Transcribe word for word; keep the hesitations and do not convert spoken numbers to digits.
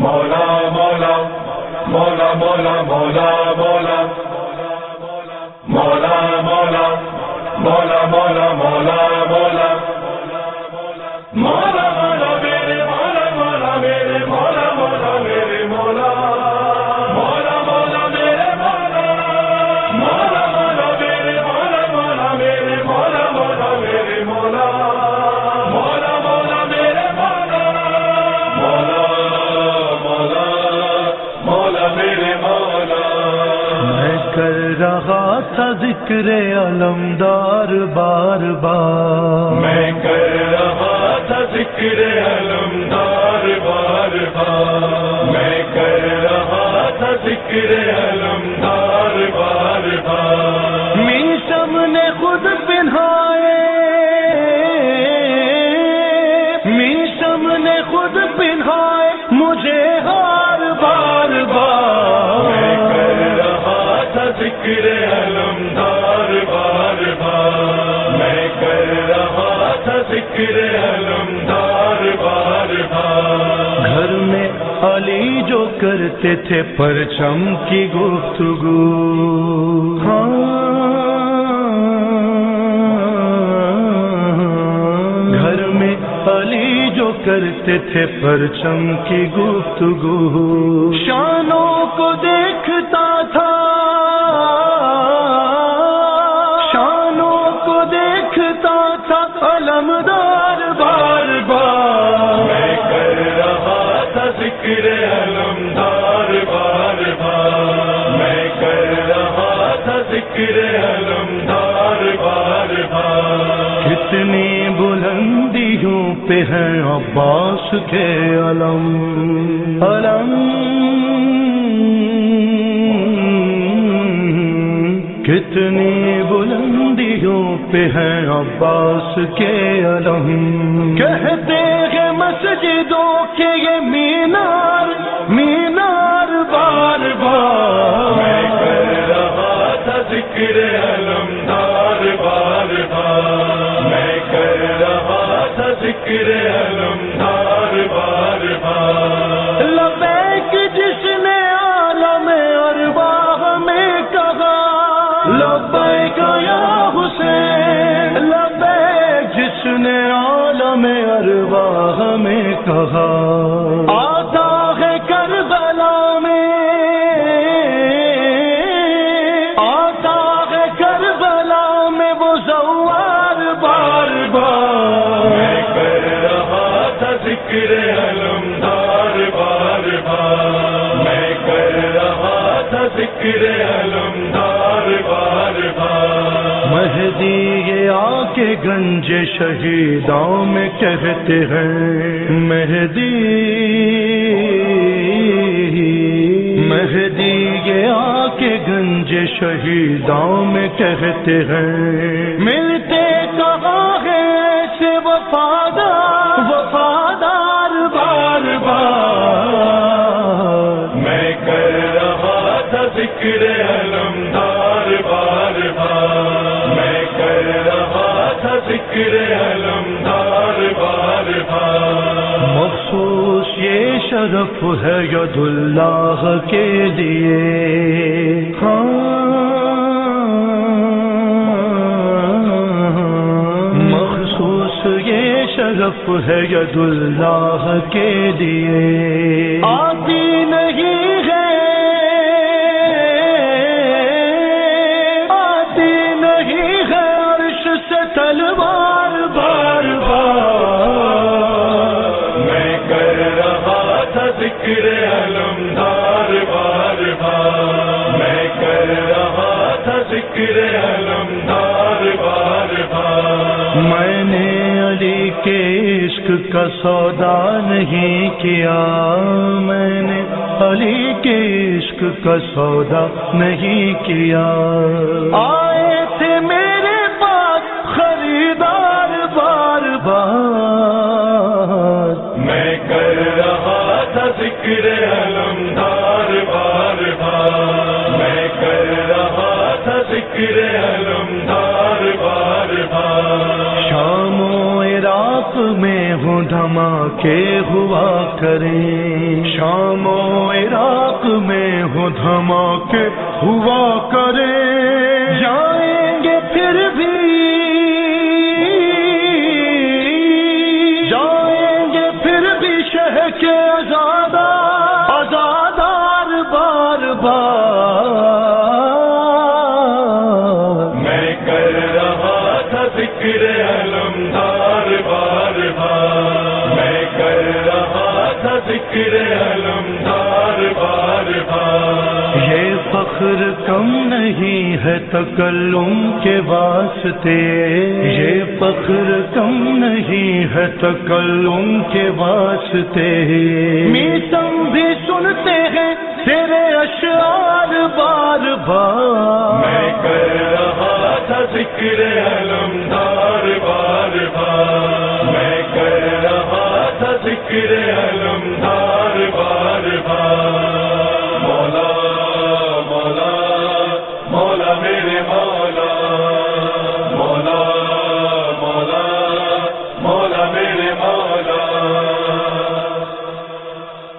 مولا مولا مولا مولا مولا مولا مولا مولا مولا مولا مولا مولا مولا مولا میرے مولا مولا میرے مولا مولا میرے مولا مولا مولا میرے مولا مولا مولا میرے مولا مولا میرے مولا مولا میرے مولا مولا مولا میرے مولا مولا مولا مولا میرے مولا. میں کر رہا تھا ذکر علمدار بار بار، میں کر رہا تھا ذکر علمدار بار بار، میں کر رہا تھا ذکر علمدار بار بار. میشم نے خود پہنائے، میشم نے خود پہنائے مجھے ہار بار بار. میں کر رہا تھا ذکر علمدار بار بار، میں کر رہا تھا ذکر علمدار بار بار. گھر میں علی جو کرتے تھے پرچم کی گفتگو، گھر میں علی جو کرتے تھے پرچم کی گفتگو، شانوں کو دیکھتا تھا، شانوں کو دیکھتا تھا علمدار بار بار. میں کر رہا تھا ذکر علمدار بار بار، میں کر رہا تھا ذکر علمدار بار بار. کتنی بلندیوں پہ ہیں عباس کے علم، علم کتنی بلندیوں پہ ہیں عباس کے علم. کہتے ہیں مسجدوں کے یہ مینار، مینار بار بار. میں کر رہا تھا ذکر علمدار بار بار، میں کر رہا تھا ذکر علمدار بار بار. لبیک جس نے عالم ارواح میں کہا، لبیک یا حسین، لبیک جس نے عالم ارواح میں کہا. آتا ہے کربلا میں، آتا ہے کربلا میں وہ زوار بار بار. میں کر رہا تھا ذکر علمدار بار بار، میں کر رہا تھا ذکر علمدار بار بار. مہدی یہ آ کے گنج شہیدوں میں کہتے ہیں، مہدی مہدی یہ آ کے گنج شہیدوں میں کہتے ہیں. ملتے کہاں ہے سے وفادار، وفادار بار بار. میں کر رہا تھا ذکر علمدار بار بار، میں کر رہا تھا ذکر علمدار بار بار. مخصوص یہ شرف ہے ید اللہ کے لیے، مخصوص یہ شرف ہے ید اللہ کے لیے. آتی نہیں ہے، آتی نہیں ہے عرش سے تلوار بار بار. میں کر رہا تھا ذکر علمدار بار بار، میں کر رہا تھا ذکر علمدار بار بار. میں نے علی کے عشق کا سودا نہیں کیا، میں نے علی کے عشق کا سودا نہیں کیا. آئے تھے میرے پاس خریدار بار بار. میں کر رہا تھا ذکر علمدار بار بار، میں کر رہا تھا ذکر علمدار بار بار. شام و عراق میں ہوں دھما دھماکے ہوا کریں، شام و عراق میں ہو دھماکے ہوا کریں، جائیں گے پھر بھی جائیں گے پھر بھی شہ کے آزادار آزادار بار بار۔ میں کر رہا تھا ذکر علمدار بار بار، میں کر رہا تھا ذکر علمدار بار بار۔ یہ فخر کم نہیں ہے تکلم کے واسطے، یہ فخر کم نہیں ہے تکلم کے واسطے، میتم بھی سنتے ہیں تیرے اشعار بار بار۔ میں کر رہا تھا ذکر علمدار